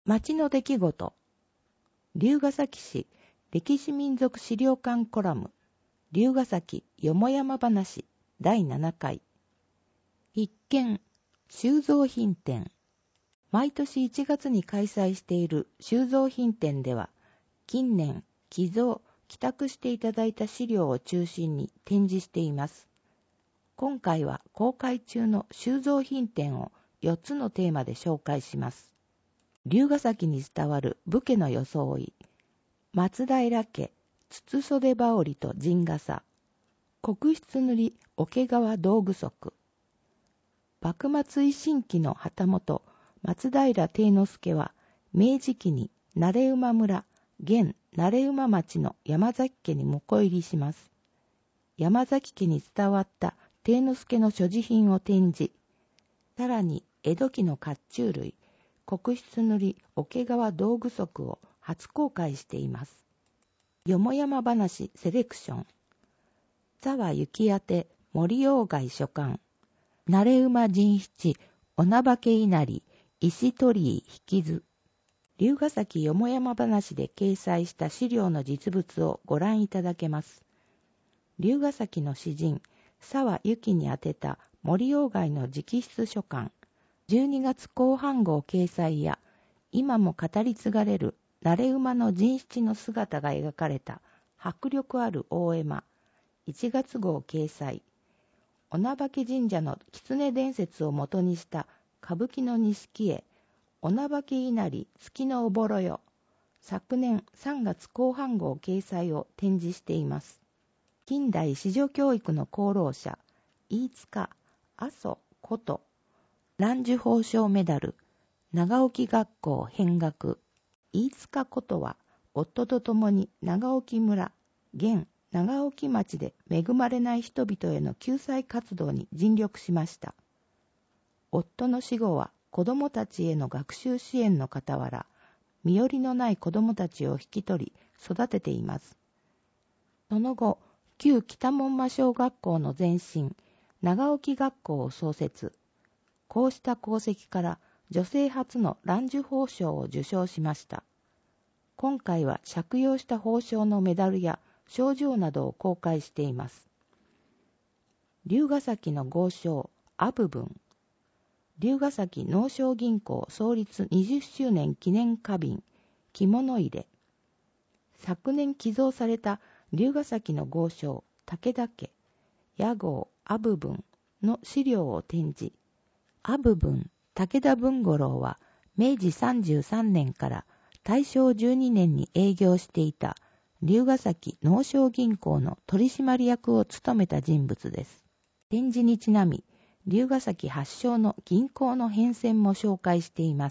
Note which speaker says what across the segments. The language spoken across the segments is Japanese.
Speaker 1: 町の出来事。龍ケ崎市歴史民族資料館コラム。龍ケ崎よもやま話第7回。必見収蔵品展。毎年1月に開催している収蔵品展では、近年寄贈・寄託していただいた資料を中心に展示しています。今回は公開中の収蔵品展を4つのテーマで紹介します。龍ケ崎に伝わる武家の装い、松平家筒袖羽織と陣笠、国筆塗桶川道具足、幕末維新期の旗本松平定之助は明治期に慣馬村現慣馬町の山崎家に婿入りします。山崎家に伝わった定之助の所持品を展示、さらに江戸期の甲冑類国筆塗桶川道具足を初公開しています。よもやま話セレクション。沢幸宛森鴎外所巻。慣馬陣七女化け稲荷石鳥居引き図。龍ケ崎よもやま話で掲載した資料の実物をご覧いただけます。龍ケ崎の詩人沢幸に宛てた森鴎外の直筆書簡。12月後半号掲載や、今も語り継がれる慣馬の陣七の姿が描かれた迫力ある大絵馬、1月号掲載、女化神社の狐伝説を元にした歌舞伎の錦絵、女化稲荷月のおぼろよ、昨年3月後半号掲載を展示しています。近代史上教育の功労者、飯塚、阿蘇、こと、蘭寿褒章メダル、長沖学校編学。飯塚ことは、夫と共に長沖村、現長沖町で恵まれない人々への救済活動に尽力しました。夫の死後は、子どもたちへの学習支援の傍ら、身寄りのない子どもたちを引き取り、育てています。その後、旧北門馬小学校の前身、長沖学校を創設。こうした功績から女性初の蘭寿褒章を受章しました。今回は借用した褒章のメダルや賞状などを公開しています。龍ケ崎の豪商阿部分。龍ケ崎農商銀行創立20周年記念花瓶着物入れ。昨年寄贈された龍ケ崎の豪商武田家屋号阿部分の資料を展示。阿部分武田文五郎は明治33年から大正12年に営業していた龍ケ崎農商銀行の取締役を務めた人物です。展示にちなみ、龍ケ崎発祥の銀行の変遷も紹介しています。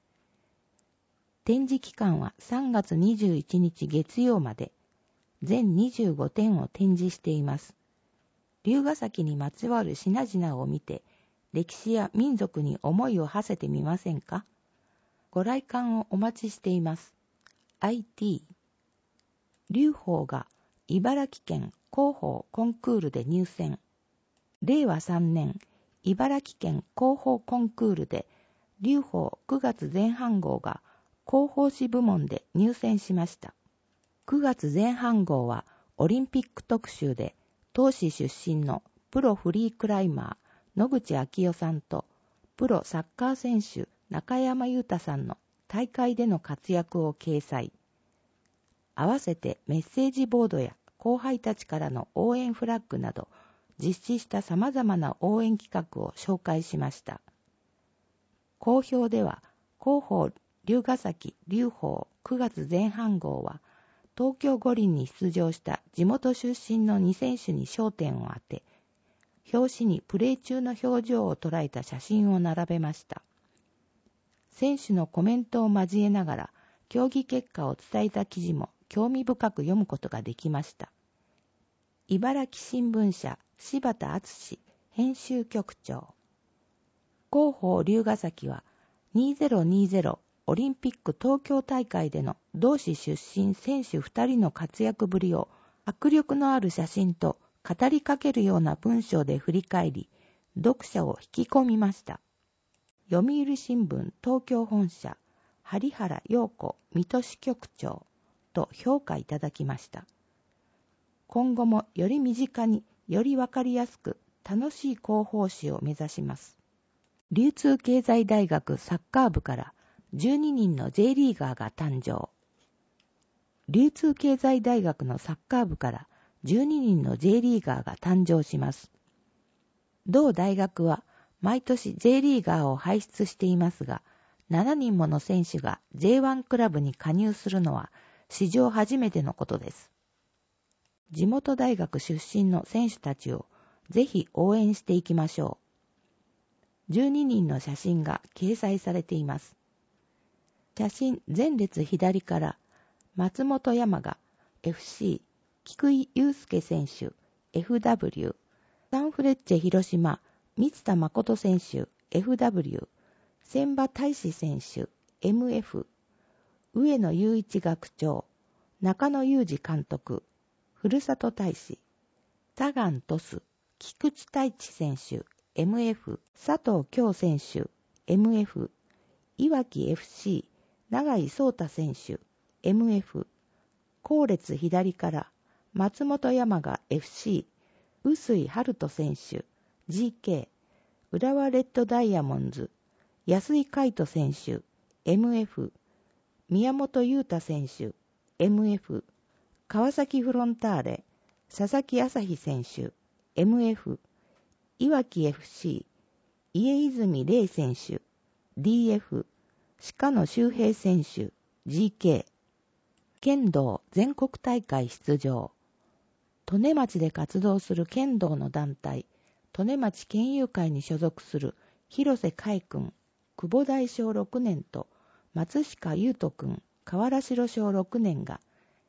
Speaker 1: 展示期間は3月21日月曜まで、全25点を展示しています。龍ケ崎にまつわる品々を見て、歴史や民族に思いを馳せてみませんか？ご来館をお待ちしています。IT。龍鳳が茨城県広報コンクールで入選。令和3年、茨城県広報コンクールで龍鳳9月前半号が広報誌部門で入選しました。9月前半号はオリンピック特集で、東市出身のプロフリークライマー、野口昭代さんとプロサッカー選手中山裕太さんの大会での活躍を掲載。合わせてメッセージボードや後輩たちからの応援フラッグなど実施した様々な応援企画を紹介しました。好評では広報龍ケ崎龍鳳9月前半号は東京五輪に出場した地元出身の2選手に焦点を当て、表紙にプレー中の表情を捉えた写真を並べました。選手のコメントを交えながら競技結果を伝えた記事も興味深く読むことができました。茨城新聞社柴田敦編集局長。広報龍ケ崎は2020オリンピック東京大会での同市出身選手2人の活躍ぶりを迫力のある写真と語りかけるような文章で振り返り、読者を引き込みました。読売新聞東京本社針原陽子水戸支局長と評価いただきました。今後もより身近によりわかりやすく楽しい広報誌を目指します。流通経済大学サッカー部から12人の J リーガーが誕生。流通経済大学のサッカー部から12人の J リーガーが誕生します。同大学は毎年 J リーガーを輩出していますが、7人もの選手が J1 クラブに加入するのは史上初めてのことです。地元大学出身の選手たちをぜひ応援していきましょう。12人の写真が掲載されています。写真前列左から松本山雅 FC、菊井祐介選手 FW、サンフレッチェ広島満田誠選手 FW、千葉大志選手 MF、上野雄一学長、中野裕二監督、ふるさと大使、田岸トス、菊池太一選手 MF、佐藤京選手 MF、いわき FC、永井壮太選手 MF、後列左から松本山雅 FC、臼井春人選手 GK、浦和レッドダイヤモンズ、安井海人選手 MF、宮本裕太選手 MF、川崎フロンターレ佐々木朝日選手 MF、いわき FC、家泉玲選手 DF、鹿野周平選手 GK、剣道全国大会出場。利根町で活動する剣道の団体、利根町剣友会に所属する広瀬海君、久保大小6年と松鹿優斗君、河原城小6年が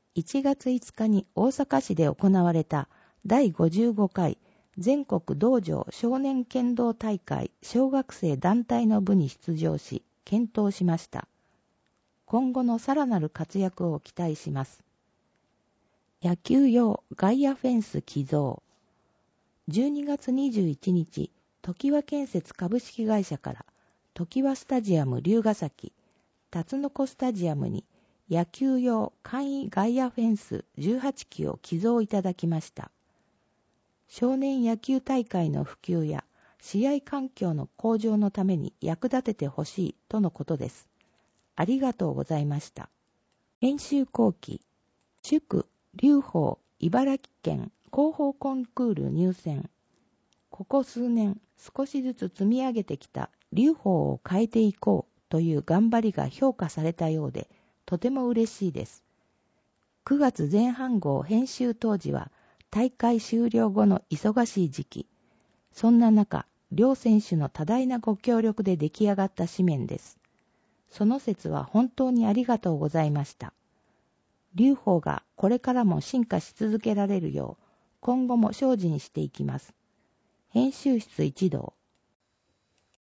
Speaker 1: 1月5日に大阪市で行われた第55回全国道場少年剣道大会小学生団体の部に出場し、健闘しました。今後のさらなる活躍を期待します。野球用外野フェンス寄贈。12月21日、常盤建設株式会社から常盤スタジアム龍ヶ崎、辰の子スタジアムに野球用簡易外野フェンス18基を寄贈いただきました。少年野球大会の普及や試合環境の向上のために役立ててほしいとのことです。ありがとうございました。編集後期、祝龍宝茨城県広報コンクール入選。ここ数年少しずつ積み上げてきた龍宝を変えていこうという頑張りが評価されたようで、とても嬉しいです。9月前半号編集当時は大会終了後の忙しい時期。そんな中、両選手の多大なご協力で出来上がった紙面です。その説は本当にありがとうございました。龍宝がこれからも進化し続けられるよう、今後も精進していきます。編集室一同、